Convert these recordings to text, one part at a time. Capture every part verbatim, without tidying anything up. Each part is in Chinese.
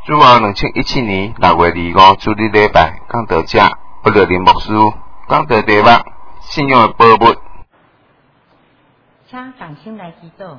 主后两千一七年六月二五主日礼拜，讲道者不热林牧师讲道题目：信仰的宝物。 请同心来祈祷。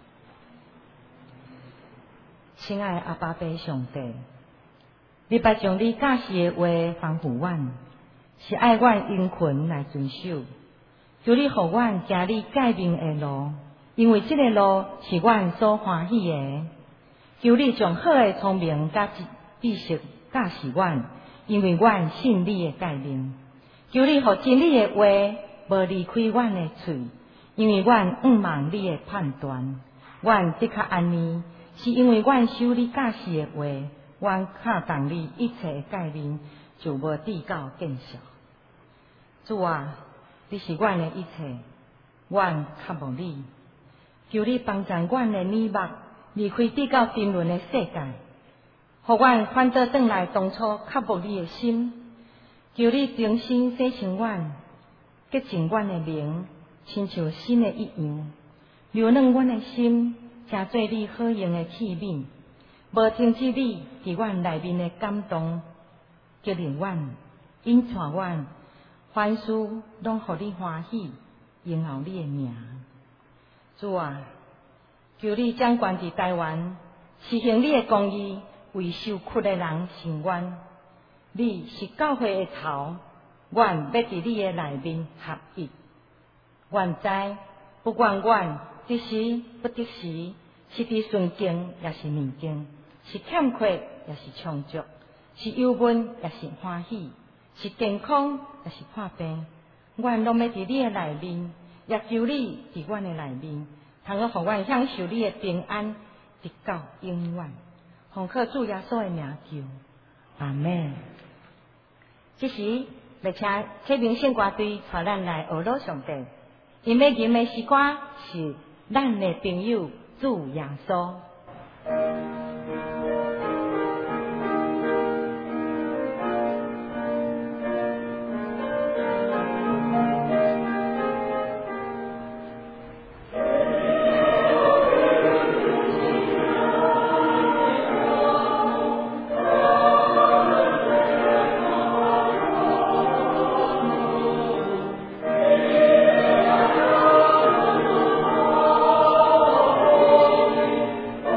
亲爱的阿爸爸上帝，你捌将你教示的话吩咐阮，是爱阮殷勤来遵守。求你互阮行你诫命的路，因为这个路是阮所欢喜的。求你将好的聪明甲知识教示阮，因为阮信你的诫命。求你互真理的话无离开阮的喙，因为阮仰望你的判断。阮的确安尼，是因为阮守你教示的话，阮恰当你一切的诫命，就无递到见效。主啊，你是阮的一切，阮较无你。求你帮助阮的耳目，离开递到沉沦的世界，互阮反倒转来当初较无你的心。求你重新洗清阮，洁净阮的灵，亲像新的一样，流润阮的心，成做你好用的器皿，无停止你伫阮内面的感动，激励阮，引带阮，凡事拢互你欢喜，荣耀你的名。主啊，求你掌管伫台湾，实行你的公义，为受屈的人伸冤。你是教会的头，阮要伫你的内面合一。阮知，不管阮得时不得时，是伫顺境也是逆境，是欠缺也是充足，是忧闷也是欢喜，是健康也是破病，阮拢要伫你的内面，也求你伫阮的内面，通好互阮享受你的平安，直到永远。奉靠主耶稣的名求，阿门。这时，来请启明圣歌队带咱来学老上帝。因要吟的诗歌是咱的朋友主耶稣。 Oh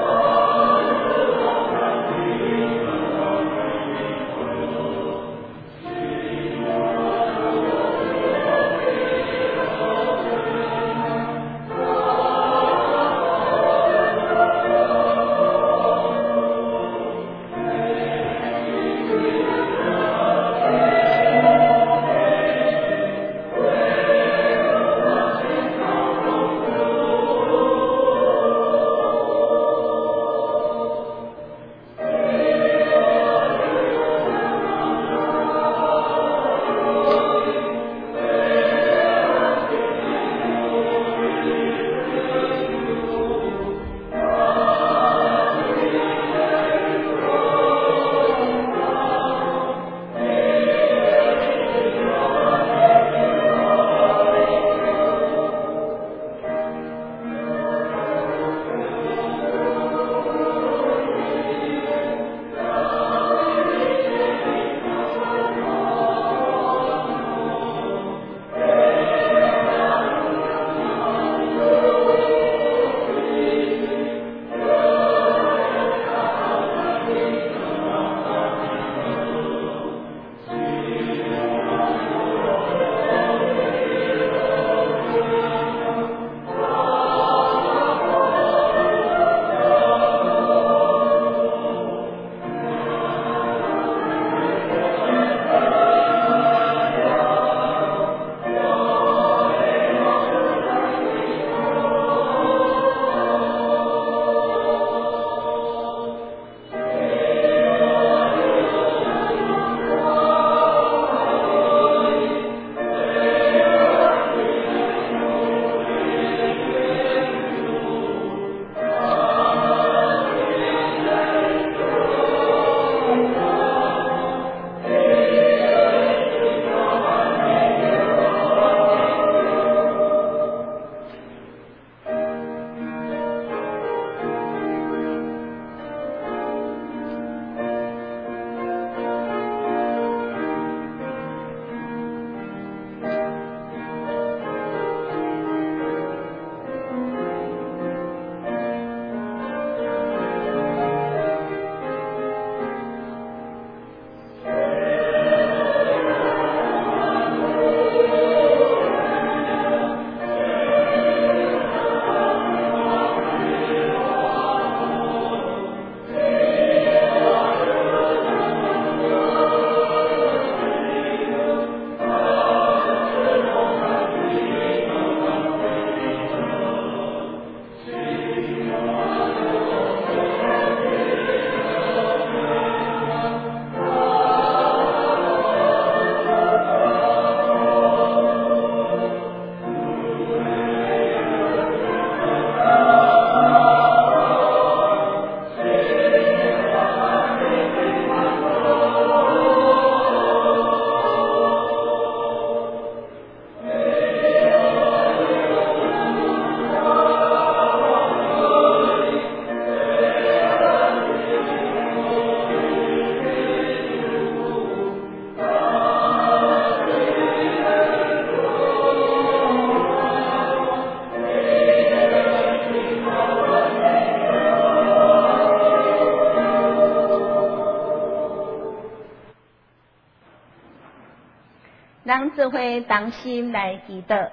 咱做伙同心来祈祷。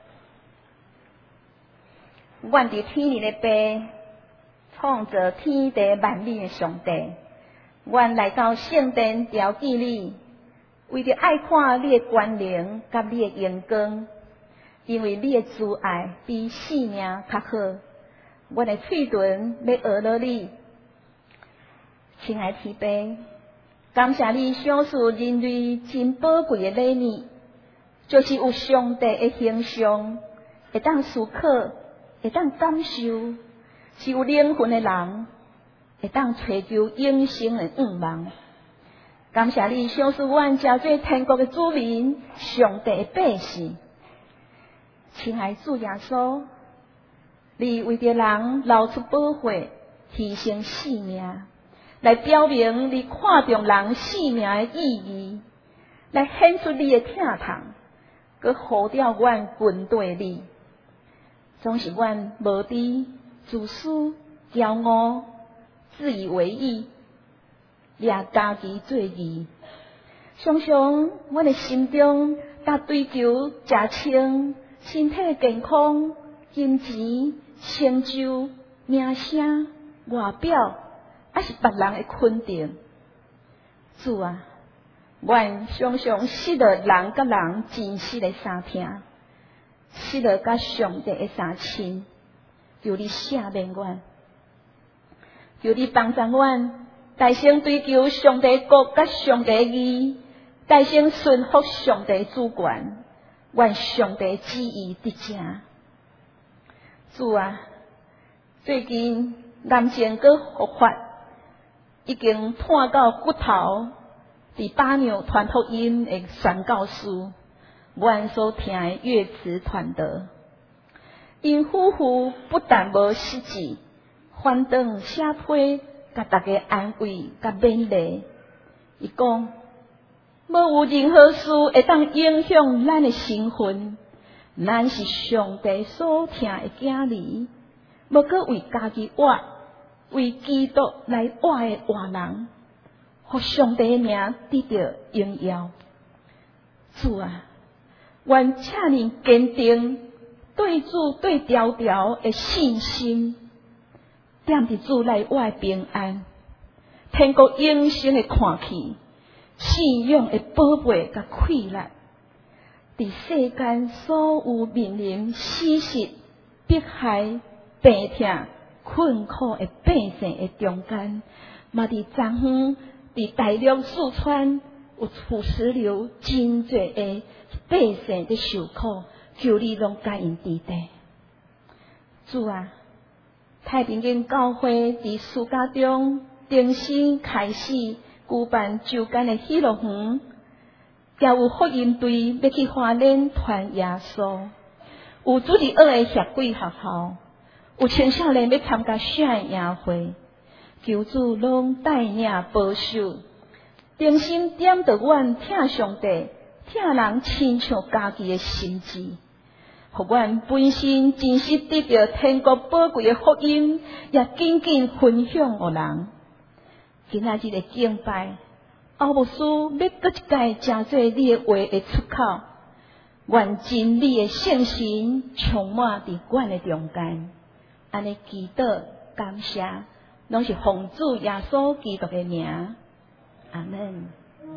愿伫天里的爸，创造天地万物的上帝，愿来到圣殿朝见你，为着爱看你的权能甲你的荣光，因为你的慈爱比性命较好。阮的嘴唇要学了你，亲爱的天父，感谢你赏赐人类真宝贵的礼物，就是有上帝的形象，会当思考，会当感受，是有灵魂的人，会当追求永生的愿望。感谢你赏赐阮真做天国的子民，上帝的百姓。亲爱的主耶稣，你为着人流出宝血，牺牲性命，来表明你看重人性命的意义，来显出你的疼痛，佮呼召阮军队你。总是阮无知、自私、骄傲、自以为意，掠家己做义。常常阮的心中甲追求食清、身体健康、金钱、成就、名声、外表，还是别人的肯定。主啊，阮常常失了人甲人真实的相听，失了甲上帝的相亲。求你赦免阮，求你帮助阮，大声追求上帝国甲上帝义，大声顺服上帝主权，愿上帝旨意得成。主啊，最近癌症搁复发，已经探到骨头。伫巴牛传福音的宣教师，阮所听的乐词传道，因夫妇不但无失志，反倒写批，甲大家安慰甲勉励。伊讲，无有任何事会当影响咱的身份，咱是上帝所听的囝儿，无搁为家己活，为基督来活的活人。互上帝的名得到荣耀。主啊，愿请你坚定对主对条条的信心，点伫主内我的平安，天国永生的看起，信仰的宝贝甲快乐，伫世间所有面临死实、迫害、病痛、困苦的百姓的中间，嘛伫昨昏。伫大陆四川有土石流，真侪的百姓伫受苦，求你拢甲因治地。主啊，太平间教会伫暑假中重新开始举办周间的喜乐园，也有福音队要去花莲传耶稣，有主日学的协会学校，有青少年要参加圣宴会。求主拢带领保守，重新点着阮疼上帝、疼人亲像家己的心志，互阮本身真实得到天国宝贵的福音，也紧紧分享互人。今仔日的敬拜，奥牧师要搁一届真做你的话的出口，愿真理的圣神充满伫阮的中间。安尼祈祷感谢。拢是奉主耶稣基督的名，阿门。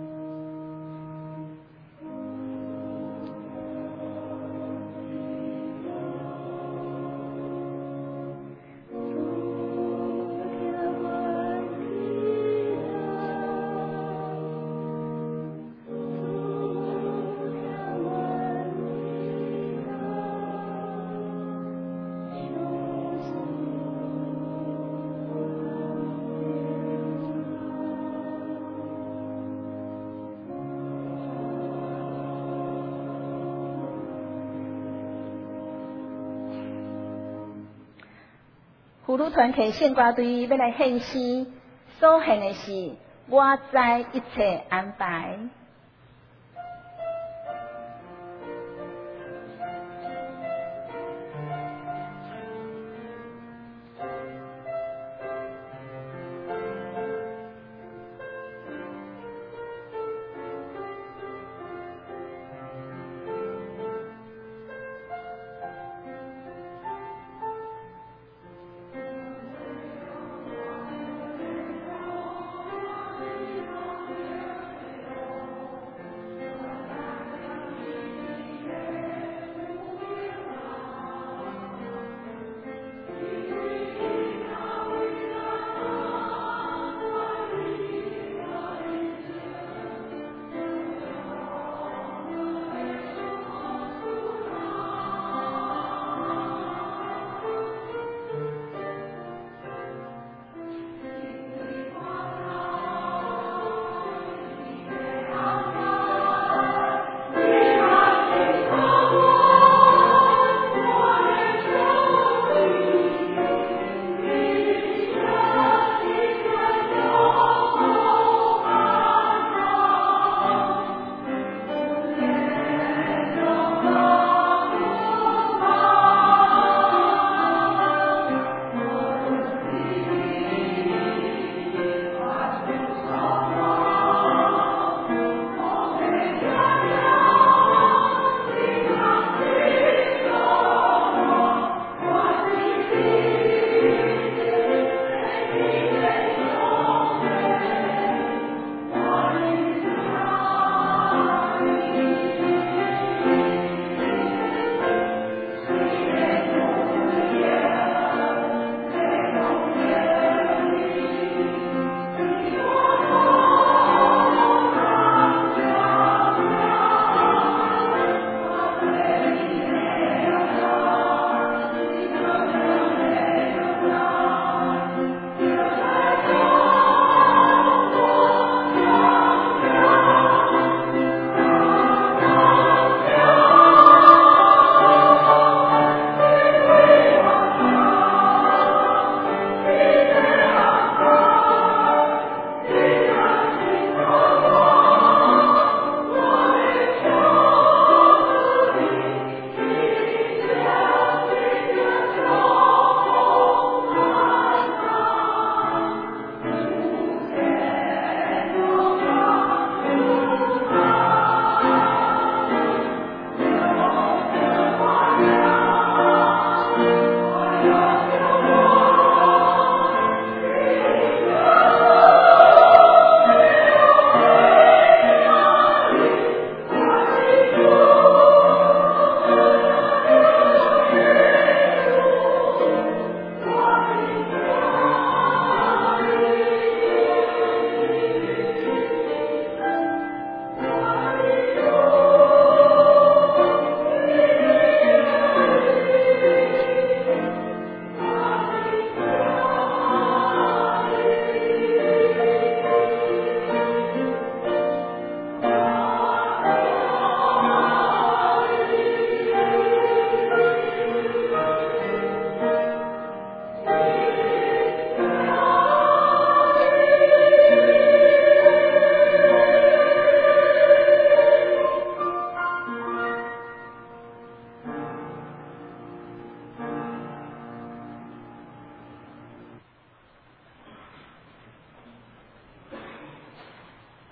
妇女团体献歌队要来献诗，所献的是我知一切安排。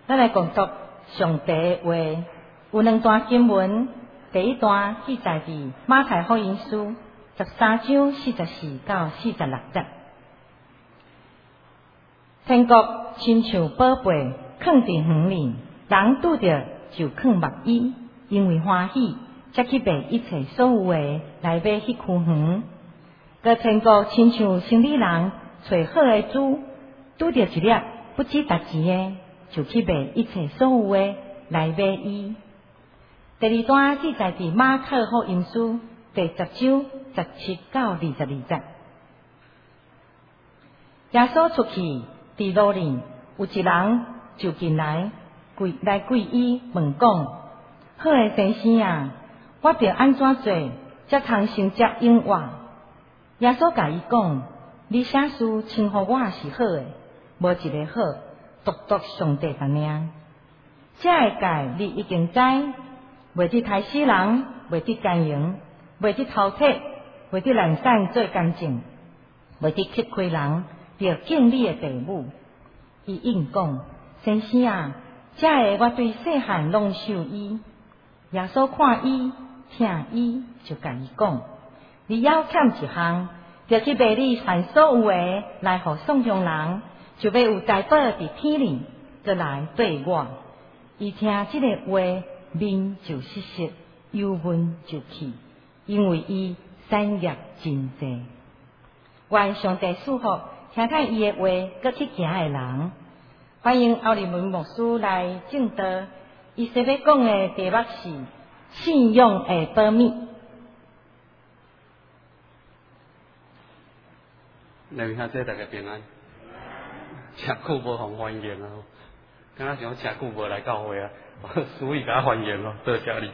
咱来共读上帝的话，有两段经文，第一段记载伫马太福音书十三章四十四到四十六节。天国亲像宝贝藏伫园里，人拄着就藏目衣，因为欢喜，才去卖一切所有的来买迄区园。个天国亲像生理人找好的猪，拄着一粒不知值钱的，就去卖一切所有的来买伊。第二段记载伫马可福音书第十章十七到二十二节。耶稣出去伫路里，有一人就进来跪来跪伊，问讲：好的先生啊，我着安怎做，才通成接永活？耶稣甲伊讲：你啥事称呼我是好的，无一个好，独独上帝个名。这个界你已经知，袂去杀死人，袂去奸淫，袂去偷窃，袂去滥散做干净，袂去欺亏人，着敬你的父母。伊应讲：先生啊，这个我对细汉拢受伊。耶稣看伊，听伊，就甲伊讲：你要欠一项，着去卖你凡所有的，来互送向人，就要有财宝伫天里，再来对我。伊听这个话，面就失色，忧闷就去，因为伊产业真济。愿上帝祝福听听伊的话，搁去行的人。欢迎奥利文牧师来正道。伊所要讲的题目是信用的保密。 两位兄弟大家平安，真久无互欢迎啊！刚刚想真久无来教会啊，所以甲欢迎咯，多谢你。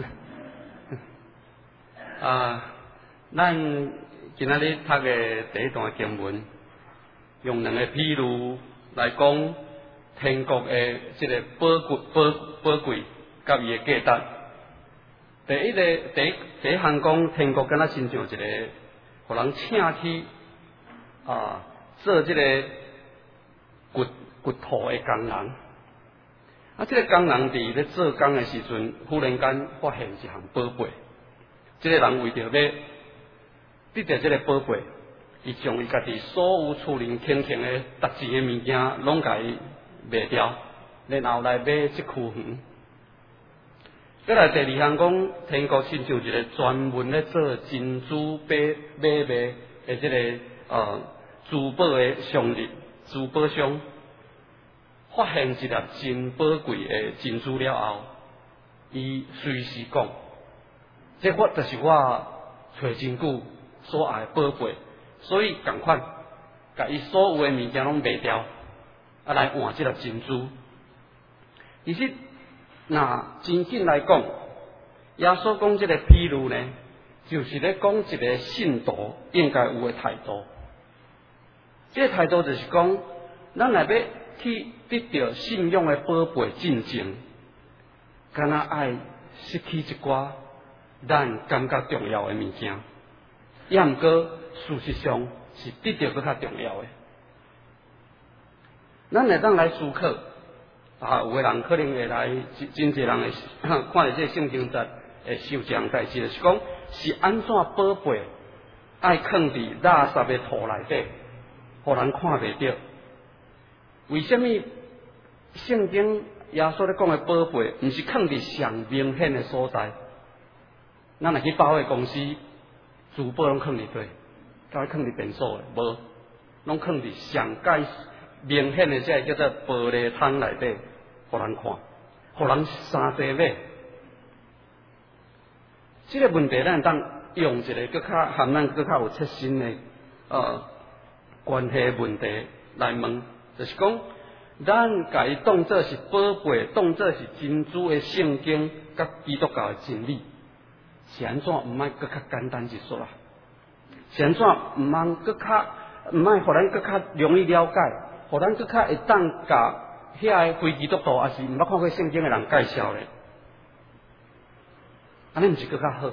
啊，咱今仔日读的第一段经文，用两个譬如来讲天国的这个宝贵、宝宝贵，甲伊的价值。第一个第一第一项讲天国，敢若亲像一个，互人请去啊做这个掘掘土的工人。啊，这个工人伫咧做工的时阵，忽然间发现一项宝贝。这个人为着要得到这个宝贝，伊将伊家己所有厝邻轻轻的值钱的物件，拢甲伊卖掉，然后来买这区园。再来第二项讲，天国亲像一个专门咧做珍珠买买卖的这个呃珠宝的商人，珠宝商。发现一粒真宝贵的珍珠了后，伊随时讲，这我就是我找真久所爱的宝贝，所以赶快甲伊所有的物件拢卖掉，啊来换这粒珍珠。其实，那真紧来讲，耶稣讲这个譬喻呢，就是咧讲一个信徒应该有的态度。这个态度就是讲，咱来要去得到信用的宝贝进前，敢若爱失去一寡咱感觉重要的物件，也毋过事实上是得到搁较重要的。咱会当来思考，啊，有个人可能会来，真侪人会看到这圣经节会受这样代志，就是讲是安怎宝贝爱藏伫垃圾的土内底，互人看袂到。为什么圣经耶稣咧讲的宝贝，毋是藏伫上明显的所在？咱若去百货公司，珠宝拢藏伫底，甲藏伫电锁的，无，拢藏伫上界明显的这叫做玻璃窗内底，互人看，互人三济买。这个问题咱当用一个更较含咱更较有切身的呃关系问题来问。就是讲，咱甲伊当作是宝贝，当作是珍珠的圣经，甲基督教的真理，是安怎毋爱搁较简单一说啦？是安怎毋通搁较毋爱，互咱搁较容易了解，互咱搁较会当甲遐个非基督徒，也是毋捌看过圣经的人介绍咧？安尼毋是搁较好？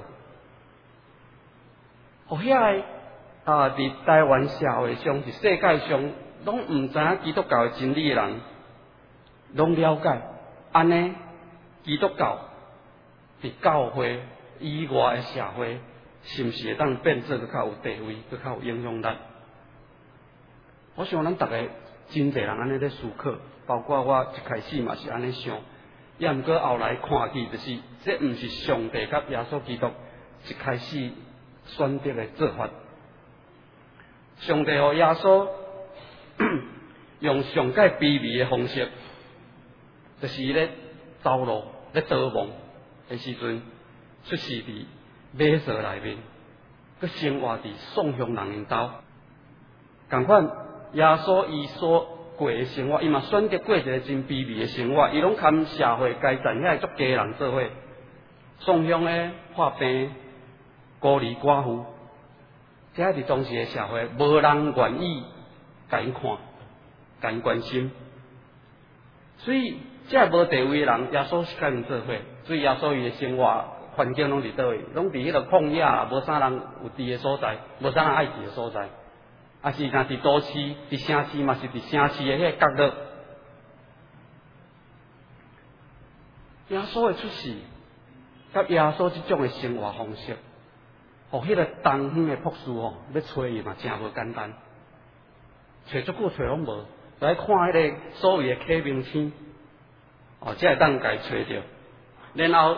互遐个啊，伫台湾社会上，伫世界上。拢毋知影基督教的真理的人， 拢了解，安尼基督教伫教会以外的社会，是毋是会当变做较有地位，较较有影响力？我想咱逐个真侪人安尼咧思考，包括我一开始嘛是安尼想，也毋过后来看去，就是这毋是上帝甲耶稣基督一开始选择的做法。上帝和耶稣用上界卑微的方式，就是咧走路、咧逃亡的时阵，出世伫马槽内面，佮生活伫宋乡人因兜。共款，耶稣伊所过的生活，伊嘛选择过一个真卑微的生活，伊拢含社会阶层遐足家人做伙，宋乡的破病、孤儿寡妇。这伫当时的社会，无人愿意甲因看、甲因关心，所以这无地位的人，耶稣是甲因做伙，所以耶稣伊的生活环境拢伫倒位，拢伫迄个旷野啦，无啥人有住的所在，无啥人爱住的所在，啊是若伫都市、伫城市嘛是伫城市的迄个角落。耶稣的出世，甲耶稣即种的生活方式。哦，迄个东方的博士哦，要找伊嘛，真无简单，找足久找拢无，来看迄个所谓的启明星，哦，才会当家找着。然后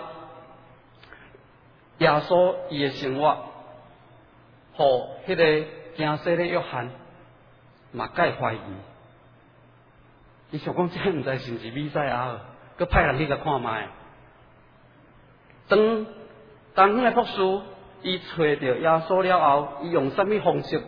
耶稣伊的生活，互迄个惊死的约翰嘛介怀疑，伊想讲这毋知是毋是弥赛亚，佮派人去甲看卖。当东方的博士。伊找到耶稣了后，伊用什么方式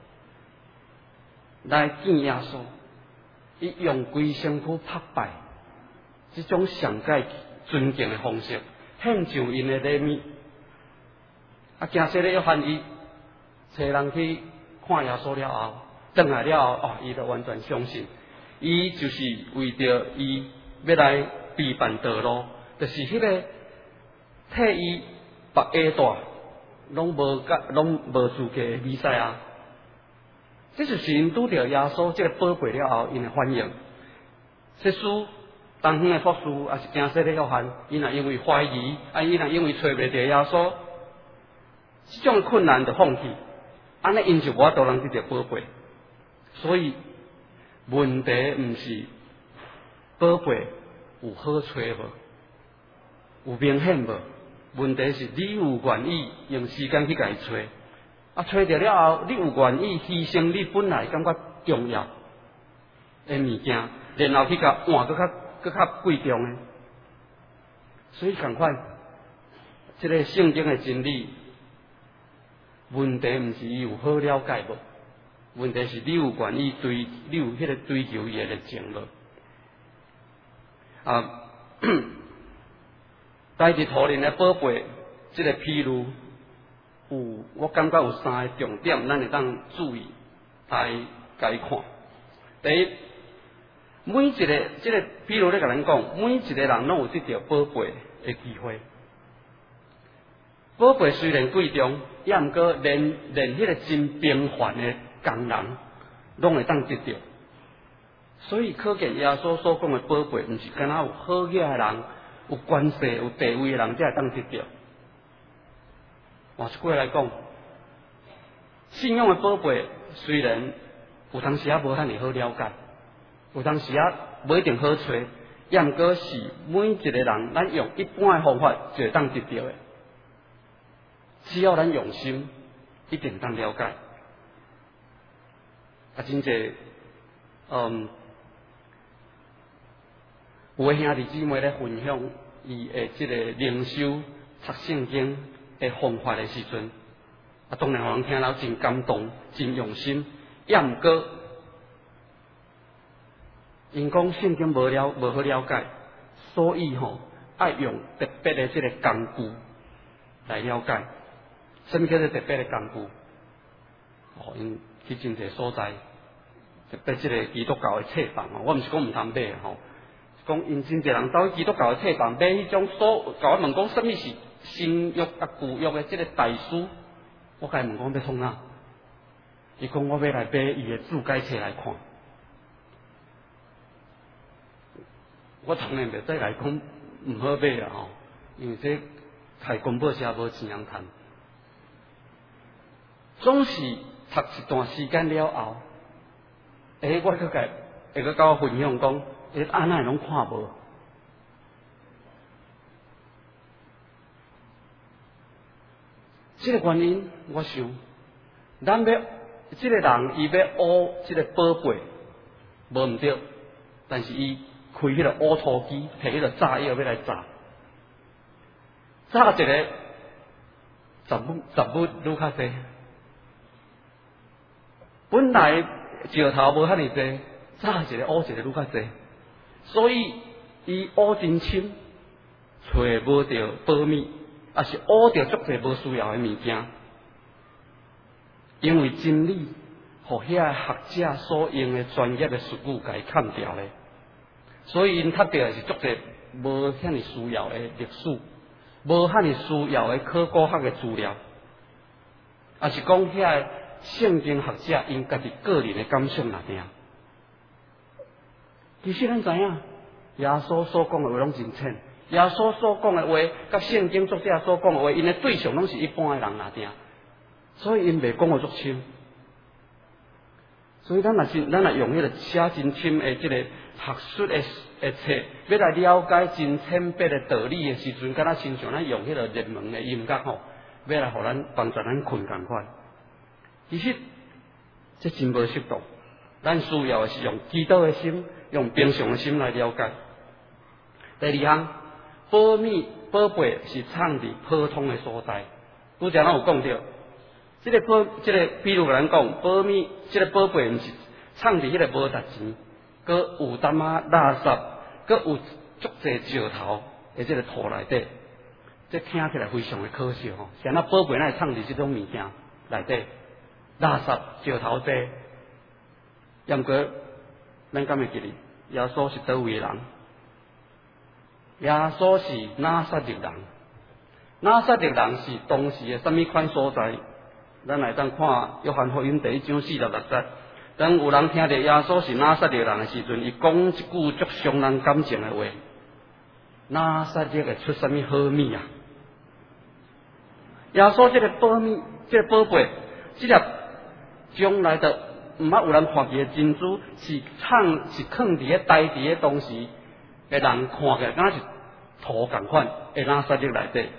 来见耶稣？伊用规身躯拍拜，这种上界尊敬的方式，献上因的礼物。啊，惊死的约翰伊找人去看耶稣了后，转来了后，哦，伊就完全相信，伊就是为着伊要来备办道路，就是迄个替伊把下大。拢无甲，拢无资格的弥赛亚，这就是因拄着耶稣这个宝贝了后，因的反应。这书东方的博士，也是惊死的约翰，因也因为怀疑，啊，因也因为找袂着耶稣，这种困难就放弃，安尼因就无法度通得着宝贝。所以问题毋是宝贝有好找无，有明显无？问题是你有愿意用时间去甲伊找，啊，找着了后，你有愿意牺牲你本来感觉重要的物件，然后去甲换搁较搁较贵重的。所以共款，这个圣经的真理，问题毋是伊有好了解无，问题是你有愿意追，你有迄个追求伊的热情无？啊。在伫土人的宝贝，这个披露有，我感觉有三个重点，咱会当注意来甲伊看。第一，每一个这个披露咧甲咱讲，每一个人拢有得到宝贝的机会。宝贝虽然贵重，也毋过连连迄个真平凡的工人，拢会当得到。所以可见耶稣所讲的宝贝，毋是敢若有好嘢的人。有关系、有地位的人才会当得到。换一句来讲，信仰的宝贝虽然有当时也无遐尼好了解，有当时也无一定好找，也毋过是每一个人，咱用一般的方法就会当得到的。只要咱用心，一定当了解。啊，真济，嗯。有个兄弟姊妹咧分享伊的即个灵修读圣经的方法的时阵，啊，当然互人听了真感动、真用心。也毋过，因讲圣经无了无好了解，所以吼爱用特别的即个工具来了解。什么叫做特别的工具？哦，因去真侪所在，特别即个基督教的册房哦，我毋是讲毋通买吼。讲因真侪人走去基督教的册房买迄种书，甲我问讲什么是新约啊旧约的即个大书，我甲伊问讲要创哪？伊讲我要来买伊的注解册来看。 我当然袂再来讲毋好买啦吼，因为这开公报社无钱通趁。总是读一段时间了后，诶，我佮佮会佮甲我分享讲，诶，安那拢看无。这个原因，我想，咱要这个人伊要挖这个宝贝，无毋对，但是伊开迄个挖土机，摕迄个炸药要来炸，炸一个十分十分愈较济。本来石头无遐尼济，炸一个挖一个愈较济，所以伊挖真深，找无着宝米。也是挖着足侪无需要的物件，因为真理，互遐学者所用的专业的术语甲伊砍掉咧，所以因读着是足侪无遐尼需要的历史，无遐尼需要的考古学的资料，也是讲遐圣经学者因家己个人的感想那点。其实咱知影，耶稣所讲的话拢真浅。耶稣所讲的话，甲圣经作者所讲的话，因的对象拢是一般的人那定，所以因袂讲得足深。所以咱若是咱若用迄个写真深的即个学术的的册，要来了解真浅白的道理的时阵，敢若亲像咱用迄个热门的音乐吼，要来互咱帮助咱困共款。其实这真无适当，咱需要的是用基督的心，用平常的心来了解。第二项。宝米宝贝是藏伫普通的所在，拄则咱有讲到，这个宝，这个比如咱讲宝米，这个宝贝毋是藏伫迄个无值钱，佮有淡仔垃圾，佮有足侪石头的这个土内底，这听起来非常的可笑吼。像那宝贝那藏伫这种物件内底，垃圾石头多，毋过咱敢会记哩？耶稣是倒位的人？耶稣是拿撒勒人，拿撒勒人是当时的什么款所在？咱来当看约翰福音第一章四十六节。当有人听到耶稣是拿撒勒人的时阵，伊讲一句足伤人感情的话：拿撒勒会出什么好米啊？耶稣这个宝米，这个宝贝，这粒将来的毋捌有人看见的珍珠，是藏是藏伫咧呆伫咧当时。个人看起来敢若是土共款，会拿塞入内底。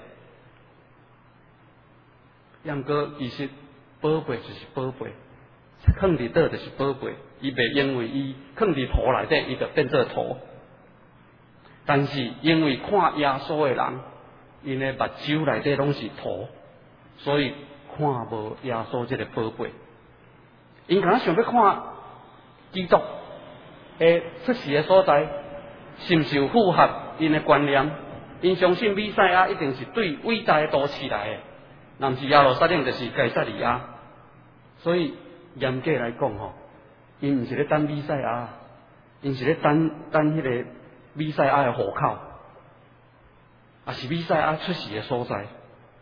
毋过其实宝贝就是宝贝，藏伫倒就是宝贝，伊袂因为伊藏伫土内底，伊就变做土。但是因为看耶稣的人，因的目睭内底拢是土，所以看无耶稣这个宝贝。因敢若想要看基督的出世的所在。是毋是有符合因的观念？因相信弥赛亚一定是对伟大的都市来的，若毋是耶路撒冷，就是该撒利亚。所以严格来讲吼，因毋是咧等弥赛亚，因是咧等等迄个弥赛亚的户口，也是弥赛亚出世的所在。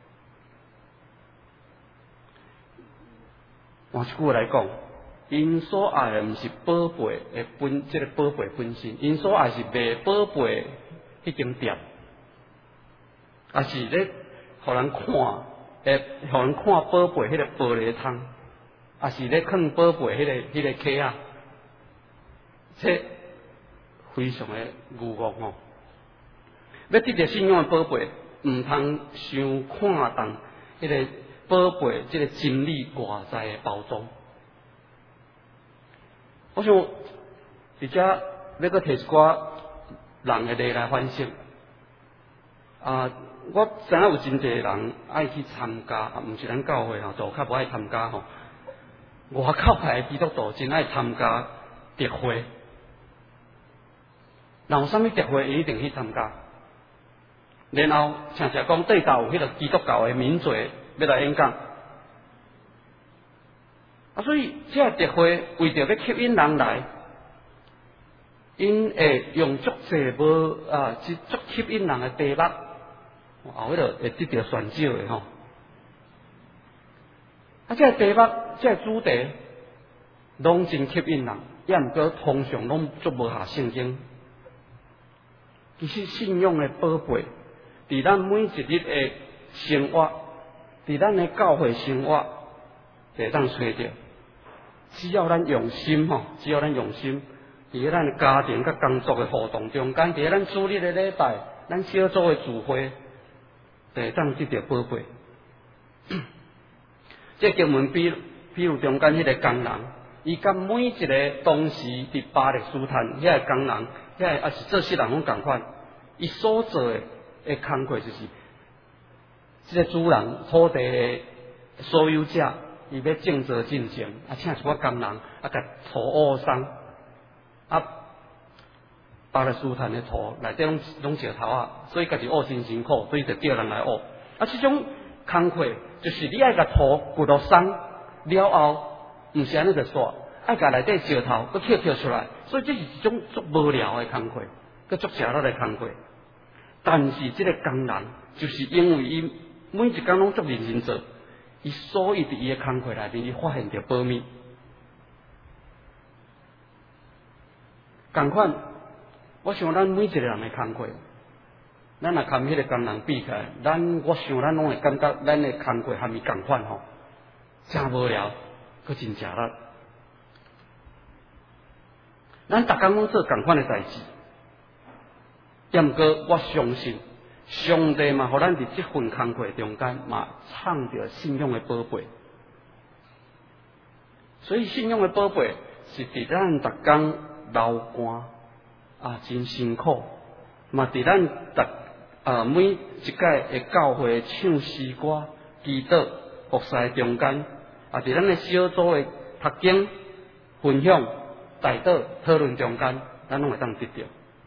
换一句来讲。因所爱的毋是宝贝的本，即、这个宝贝本身，因所爱是卖宝贝迄间店，也是咧互人看，诶，互人看宝贝迄个玻璃窗，也是咧藏宝贝迄个迄个壳啊，这非常的愚妄吼。要得到信仰的宝贝，毋通伤看重迄个宝贝，即、这个真理外在的包装。我想，而且要搁摕一寡人的例来反省。啊，我知影有真侪人爱去参加，啊，毋是咱教会吼，就较无爱参加吼。外口派的基督徒真爱参加特会，若有啥物特会，伊一定去参加。然后常常讲对头有迄个基督教的名嘴要来演讲。啊，所以这个特会为着要吸引人来，因会用足侪无啊，是足吸引人的题目，后尾就会得到选少的吼。啊，这个题目，这个主题，拢真吸引人，也毋过通常拢足无下圣经。 其实信仰的宝贝，伫咱每一日的生活，伫咱的教会生活，会当找着。只要咱用心吼，只要咱用心，伫咱的家庭甲工作的互动中间，伫咱主日的礼拜，咱小组的聚会，会当得到宝贝。这经文比比如中间迄个工人，伊甲每一个当时伫巴勒斯坦遐个工人，遐个也是做事人拢共款，伊所做的的工课就是，即个主人土地的所有者，伊要种植进前，啊，请一寡工人啊，甲土挖松，啊，巴勒斯坦的土内底拢拢石头啊，所以家己挖真辛苦，所以就叫人来挖。啊，即种工课就是你爱甲土掘落松了后，毋是安尼就煞，爱甲内底石头搁捡捡出来，所以这是一种足无聊的工课，搁足吃力的工课。但是这个工人就是因为伊每一工拢足认真做，伊所以伫伊的工课内面，伊发现着宝秘。共款，我想咱每一个人的工课，咱若含迄个工人比起来，咱我想咱拢会感觉咱的工课含伊共款吼，真无聊，搁真吃力。咱逐工拢做共款的代志。毋过，我相信上帝嘛，互咱伫即份工课中间嘛，藏着信仰的宝贝。所以，信仰的宝贝是伫咱逐工流汗啊，真辛苦，嘛伫咱逐啊每一届的教会唱诗歌、祈祷、服侍中间，啊，伫咱的小组的读经、分享、代祷、讨论中间，咱拢会当得到。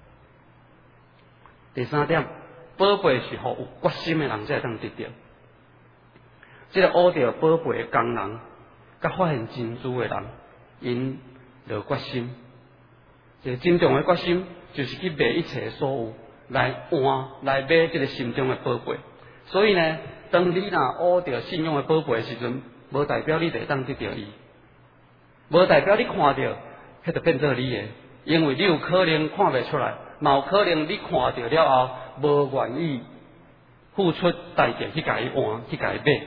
第三点，宝贝是互有决心的人才会当得到。这个学到宝贝的工人，甲发现珍珠的人，因就决心。这个真正的决心，就是去卖一切所有，来换来买这个心中的宝贝。所以呢，当你若学到信仰的宝贝的时阵，无代表你就会当得到伊，无代表你看到，迄就变做你的，因为你有可能看袂出来。嘛有可能你看到了后，无愿意付出代价去甲伊换，去甲伊买，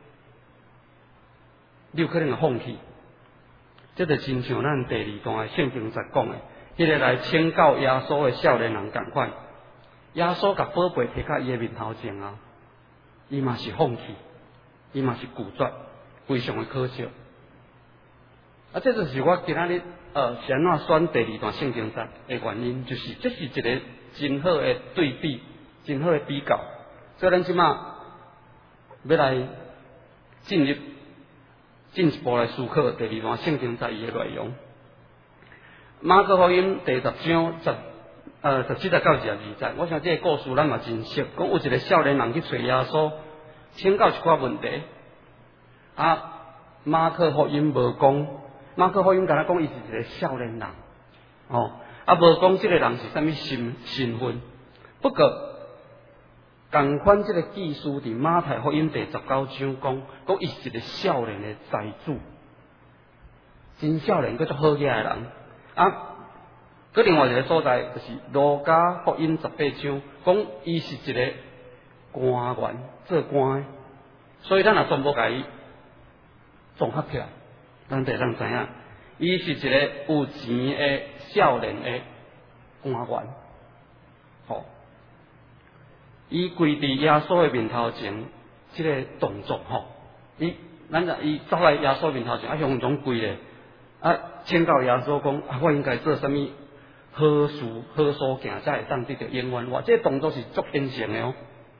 你有可能会放弃。这就亲像咱第二段的圣经在讲的，迄、那个来请教耶稣的少年人共款。耶稣甲宝贝摕到伊的面头前啊，伊嘛是放弃，伊嘛是拒绝，非常的可惜。啊，这就是我今仔日呃，是安怎选第二段圣经节的原因，就是这是一个真好的对比，真好的比较。所以咱即马要来进入进一步来思考第二段圣经节伊的内容。马可福音第十章十呃十七节到十二节，我想这个故事咱嘛真熟。讲有一个少年人去找耶稣，请教一寡问题。啊，马可福音无讲。马可福音甲咱讲，伊是一个少年人，哦，啊，无讲这个人是啥物身身份。不过，同款这个记述伫马太福音第十九章讲，讲伊是一个少年的财主，真少年，佫足好嘢的人。啊，佫另外一个所在就是路加福音十八章，讲伊是一个官员，做官的，所以咱若全部甲伊综合起来。咱就当知影，伊是一个有钱的少年的官员，吼，伊跪伫耶稣的面头前，即、这个动作吼，伊咱就伊走来耶稣面头前，啊向中跪咧，啊请教耶稣讲，啊我应该做啥物好事好所行，才会当得到永远活？这个动作是足虔诚的哦。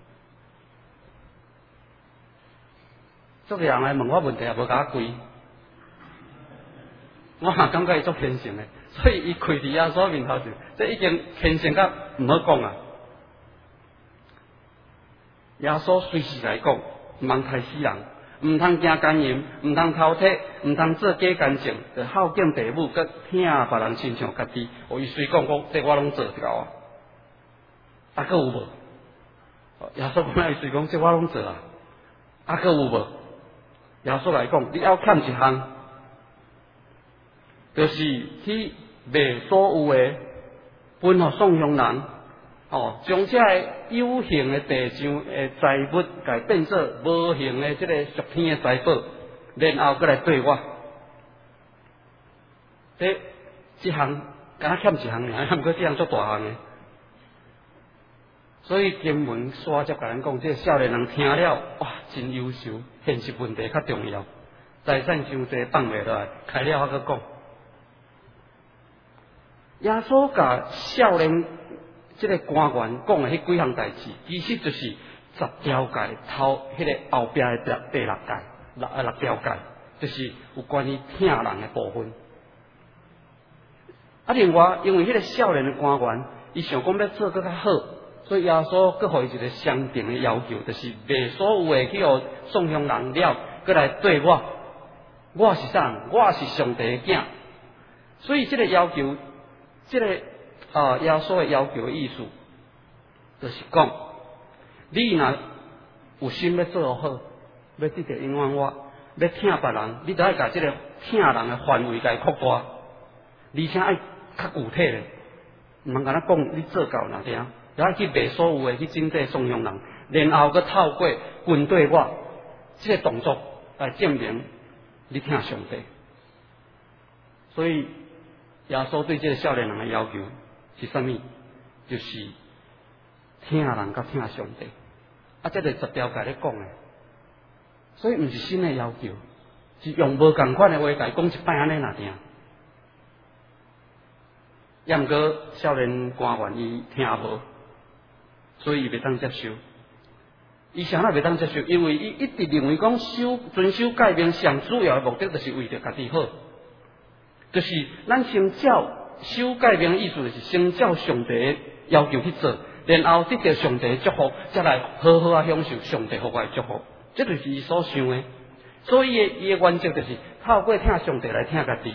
足个人来问我问题，也无甲我跪。我嘛感觉伊足虔诚的，所以伊跪伫耶稣面头前，这已经虔诚甲毋好讲啊。耶稣随时来讲，毋通杀死人，毋通惊奸淫，毋通偷窃，毋通做假干净，着孝敬父母，佮听别人亲像家己。哦，伊随讲讲，这我拢做着啊。啊，佫有无？耶稣讲伊随讲，这我拢做啊。啊，佫有无？耶稣来讲，你要欠一项。就是去卖所有的，分互送乡人， 哦，将这个有形的地上的财物，改变做无形的这个属天的财宝，然后再来对我。这这项敢若欠一项尔，毋过这项足大项的。所以经文刷接甲咱讲，这个少年人听了，哇，真优秀，现实问题较重要。财产伤济放袂落来，开了还阁讲。耶稣甲少年这个官员讲的迄几项代志，其实就是十条戒头迄个后壁的第第六戒，六啊六条戒，就是有关于听人的部分。啊，另外因为迄个少年的官员，伊想讲要做更较好，所以耶稣佮互伊一个相定的要求，就是卖所有的去互送向人了，佮来对我，我是啥人？我是上帝的囝。所以这个要求。这个啊，耶稣的要求的意思，就是讲，你若有心要做好，要得到永远我，要听别人，你就要甲这个听人的范围甲扩大，而且爱较具体咧，唔通甲咱讲你做到哪点，要去卖所有的去经济送向人，然后佮透过军队我这个动作来证明你听上帝，所以。耶稣对这个少年人的要求是啥物？就是听人甲听上帝，啊，这个十条戒咧讲的，所以毋是新的要求，是用无共款的话甲伊讲一摆安尼哪定。也毋过少年官员伊听无，所以伊袂当接受。伊啥也袂当接受，因为伊一直认为讲守遵守诫命上主要的目的，就是为着家己好。就是咱先照守诫命的意思，就是先照上帝的要求去做，然后得到上帝的祝福，再来好好啊享受上帝给我的祝福。这就是伊所想的。所以伊的原则就是透过听上帝来听家己。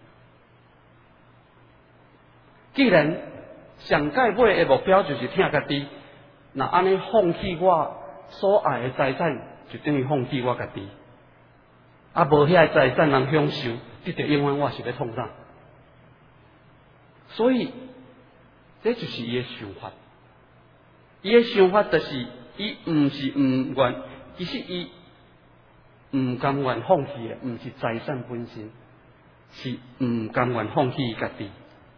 既然上界尾的目标就是听家己，那安尼放弃我所爱的财产，就等于放弃我家己。啊，无遐财产人享受。得到永远我是要创啥？所以这就是伊的想法。伊的想法就是伊毋是毋愿，其实伊毋甘愿放弃的，毋是财产本身，是毋甘愿放弃伊家己。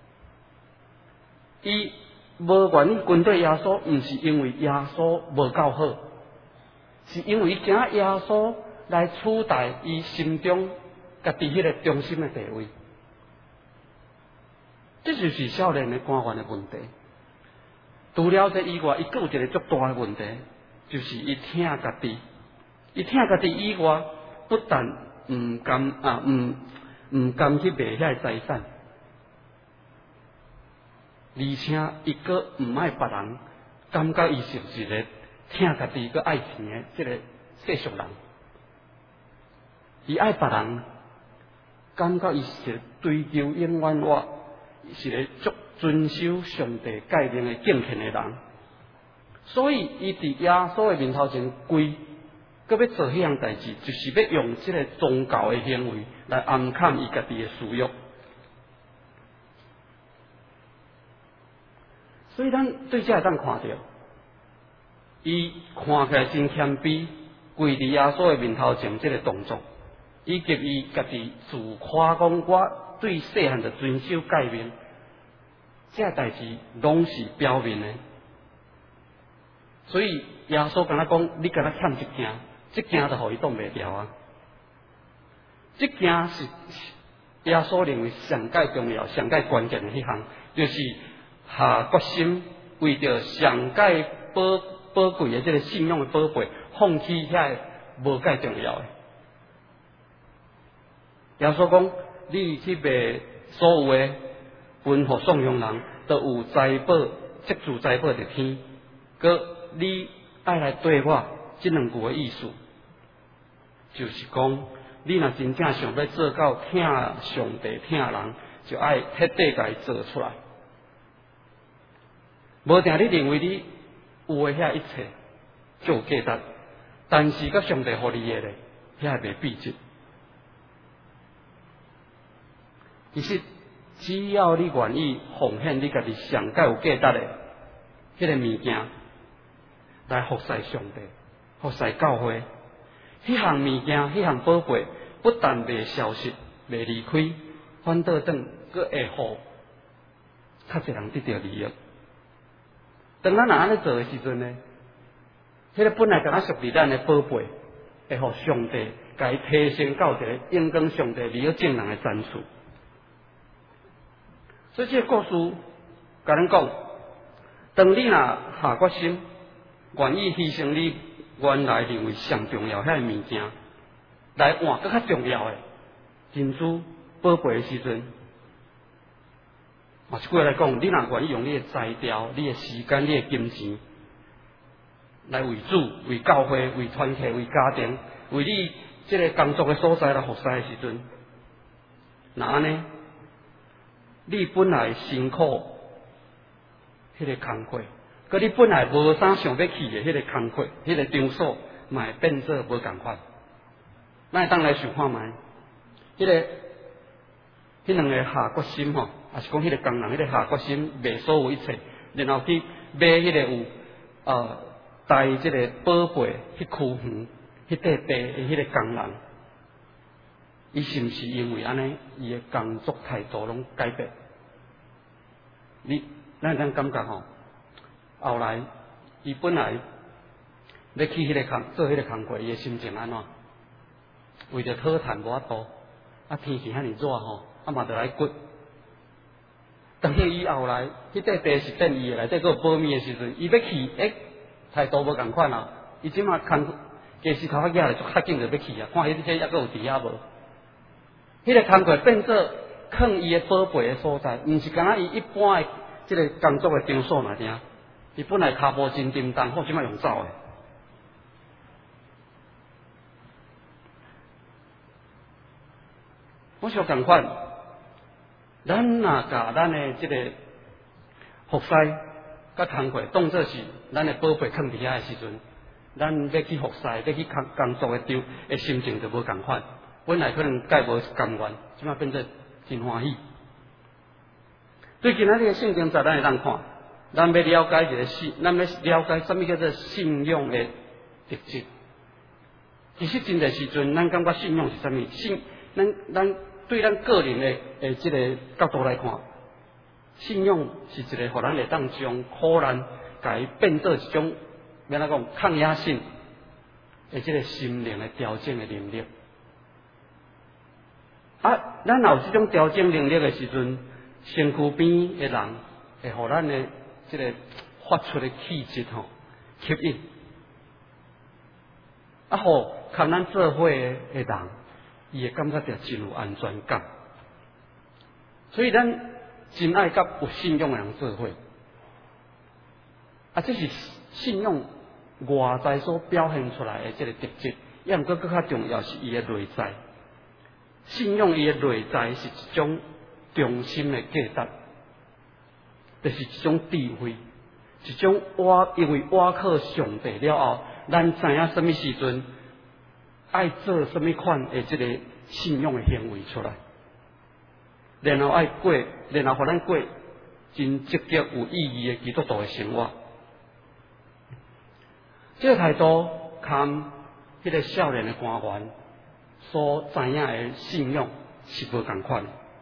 伊无愿军队耶稣，毋是因为耶稣无够好，是因为伊惊耶稣来取代伊心中。家己迄个中心的地位，这就是少年的官员的问题。除了这以外，伊佫有一个足大的问题，就是伊听家己，伊听家己以外，不但毋甘啊，毋毋甘去卖遐财产，而且伊佫毋爱别人感觉伊是一个听家己佫爱钱的这个世俗人，伊爱别人。感觉伊是追求永远我，是个足遵守上帝诫命的敬虔的人，所以伊伫耶稣的面头前跪，佮要做迄样代志，就是要用这个宗教的行为来暗藏伊家己的私欲。所以咱对这会当看到，伊看起来真谦卑，跪伫耶稣的面头前这个动作。以及伊家己自夸讲，我对细汉就遵守诫命，这代志拢是表面的。所以耶稣跟他讲，你跟他欠一件，这件就互伊挡袂掉啊。这件是耶稣认为上界重要、上界关键的一项，就是下决心为着上界宝宝贵的这个信用的宝贝，放弃遐无介重要的。耶稣讲，你去卖所有的分互送向人，都有财宝，积住财宝伫天。佮你爱来对我，这两句的意思，就是讲，你若真正想要做到听上帝、听人，就爱彻底甲伊做出来。无定你认为你有诶遐一切就有价值，但是甲上帝互你诶咧，遐袂必值。其实，只要你愿意奉献你家己上界有价值的， 迄个物件来服侍上帝、服侍教会。迄项物件、迄项宝贝，不但袂消失、袂离开，反倒转，佫会互较侪人得到利益。当咱若安尼做诶时阵呢，迄、那个本来敢若属于咱诶宝贝，会互上帝甲伊提升到一个应光上帝利益正人诶赞处。所以，这个故事甲咱讲，当你若下决心，愿意牺牲你原来认为上重要遐个物件，来换更较重要诶珍珠宝贝诶时阵，啊，一句话来讲，你若愿意用你诶才调、你诶时间、你诶金钱，来为主、为教会、为团体、为家庭、为你即个工作诶所在来服侍诶时阵，那安尼，你本来辛苦迄个工课，佮你本来无啥想要去诶迄个工课、迄个场所，嘛会变做无共款。咱会当来想看觅，迄个、迄两个下决心吼，也是讲迄个工人，迄个下决心卖所有一切，然后去买迄个有呃带即个宝贝去区园、迄块地诶迄个工人，伊是毋是因为安尼，伊诶工作态度拢改变？你咱会当感觉吼，后来伊本来要去迄个工做迄个工课，伊诶心情安怎？为着讨趁无法度，啊天气遐尼热吼，啊嘛着来骨。等于伊后来迄块地是变伊诶内底个保密诶时阵，伊要去，诶态度无共款啊。伊即马工加时头较野咧，就较紧就要去啊。看迄迄抑个有伫遐无？迄、那个工课变做藏伊诶宝贝诶所在，毋是干那伊一般诶即个工作诶场所尔尔。伊本来骹步真沉重，好即马用走诶。我想共款，咱若甲咱诶即个服侍甲工课当作是咱诶宝贝藏伫遐诶时阵，咱要去服侍、要去工工作诶场诶心情就无共款。本来可能介无甘愿，即马变做真欢喜。对今仔日诶圣经在咱会当看，咱要了解一个信，咱要了解什么叫做信仰诶特质。其实真侪时阵，咱感觉信仰是啥物？信，咱咱对咱个人诶诶即个角度来看，信仰是一个互咱会当将苦难甲伊变做一种，要哪讲抗压性诶即个心灵诶调整诶能力。啊，咱若有即种调整能力诶时阵，身躯边诶人会互咱诶即个发出诶气质吼吸引，啊，互跟咱做伙诶人，伊会感觉到真有安全感。所以咱真爱甲有信仰诶人做伙，啊，这是信仰外在所表现出来诶即个特质，也毋过更较重要是伊诶内在。信仰伊诶内在是一种中心诶价值，就是一种智慧，一种我因为我靠上帝了后，咱知影什么时阵爱做什么款诶即个信仰诶行为出来，然后爱过，然后互咱过真积极有意义诶基督徒诶生活。这个态度，跟迄个少年诶官员所知影诶信仰是无共款。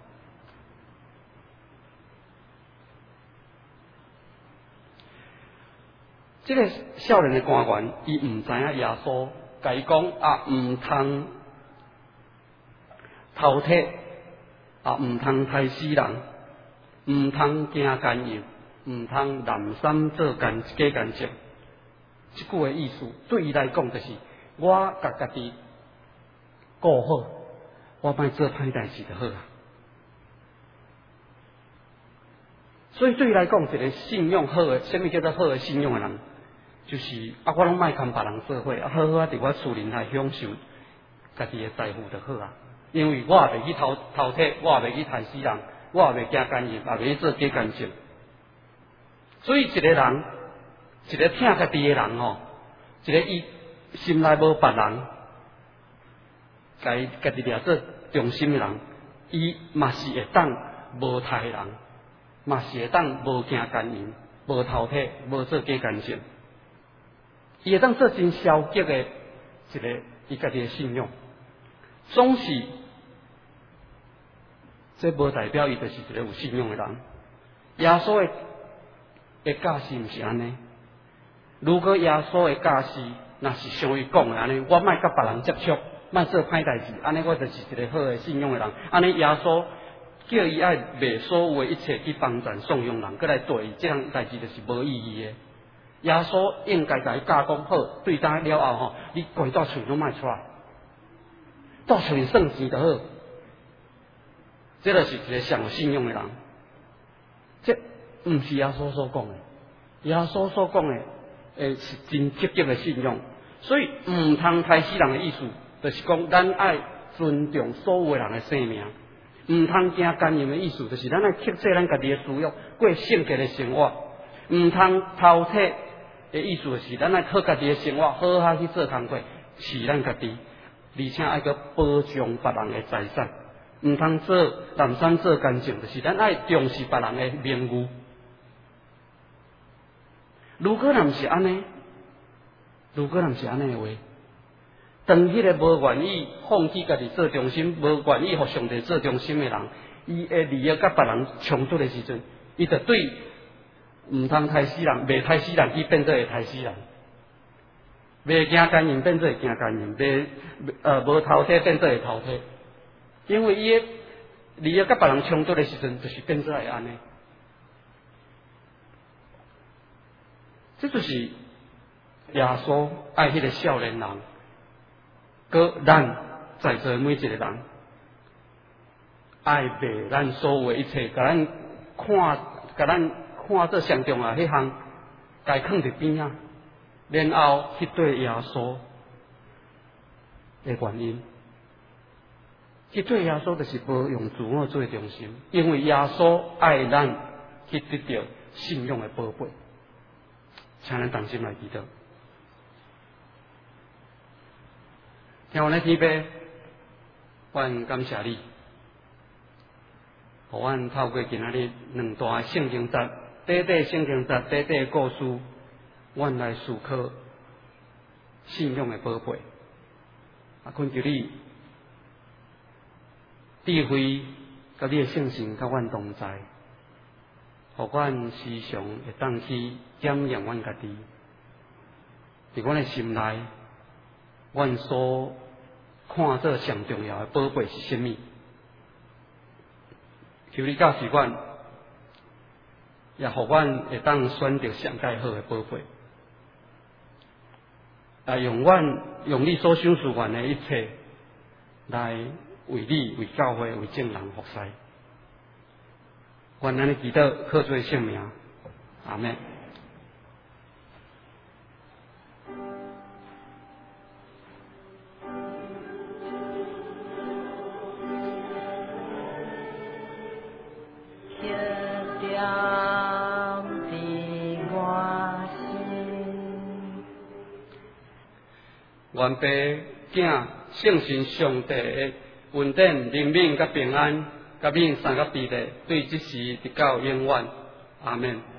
这个少年诶官员，伊毋知影耶稣甲伊讲啊，毋通偷窃，啊，毋通杀死人，毋通行奸淫，毋通滥杀做奸假奸情。即句诶意思，对伊来讲就是我甲家己顾好，我莫做歹代志就好啊。所以对伊来讲，一个信用好诶，什么叫做好诶信用诶人，就是啊，我拢莫跟别人做伙，啊，好好啊，伫我厝里来享受家己诶财富就好啊。因为我也袂去偷偷窃，我也袂去杀死人，我也袂行奸淫，也袂去做假奸情。所以一个人，一个疼家己诶人吼，一个伊心内无别人，家己家己掠做中心诶人，伊嘛是会当无杀人，嘛是会当无行奸淫， 无头体，无做假干净，伊会当做真消极的一个伊家己的信用，总是这无代表伊就是一个有信用的人。耶稣的的教示毋是安尼。如果耶稣的教示若是像伊讲的安尼，我莫甲别人接触，莫做歹代志，安尼我就是一个好的信用的人。安尼耶稣叫伊爱卖所有的一切去帮助颂扬人，搁来对伊这样代志就是无意义的。耶稣应该甲伊教讲好，对待了后吼，你关到厝拢莫出来，到厝里算钱就好。这就是一个上有信用的人。这毋是耶稣所讲的，耶稣所讲的，诶是真积极的信用。所以毋通害死人的意思，就是讲咱爱尊重所有人的生命。毋通惊奸淫的意思，就是咱爱克制咱家己的私欲，过圣洁的生活。毋通偷窃的意思，就是咱爱靠家己的生活，好好去做工作，是咱家己，而且爱个保障别人的财产。毋通做南山做干净，就是咱爱重视别人的名誉。如果若毋是安尼，如果若毋是安尼的话，当迄个无愿意放弃家己做中心，无愿意互上帝做中心的人，伊的利益甲别人冲突的时阵，伊就对毋通害死人，袂害死人，伊变做会害死人；袂惊奸淫，变做会惊奸淫；袂呃无偷窃，变做会偷窃。因为伊的利益甲别人冲突的时阵，就是变做会安尼。这就是耶稣爱迄个少年人。搁咱在座每一个人，爱卖咱所有的一切，甲咱看，甲咱看做上重要迄项，该放伫边啊，然后去对耶稣的原因，去对耶稣就是无用自我做中心，因为耶稣爱咱去得到信用的宝贝，请咱同心来祈祷。听阮的天父，阮感谢你，互阮透过今仔日两大圣经节，短短圣经节，短短故事，阮来思考信用的宝贝。啊，恳求你智慧，甲你的圣性，甲阮同在，互阮时常会当去检验阮家己，伫阮的心内，阮所看做上重要的宝贝是甚么？求你教示阮，也互阮会当选择上介好的宝贝，来用阮用你所赏赐阮的一切，来为你、为教会、为众人服侍。愿咱的祈祷靠做圣名，阿们。愿父、囝、圣神上帝的恩典、怜悯、甲平安、甲免三甲地的，对即时直到永远，阿们。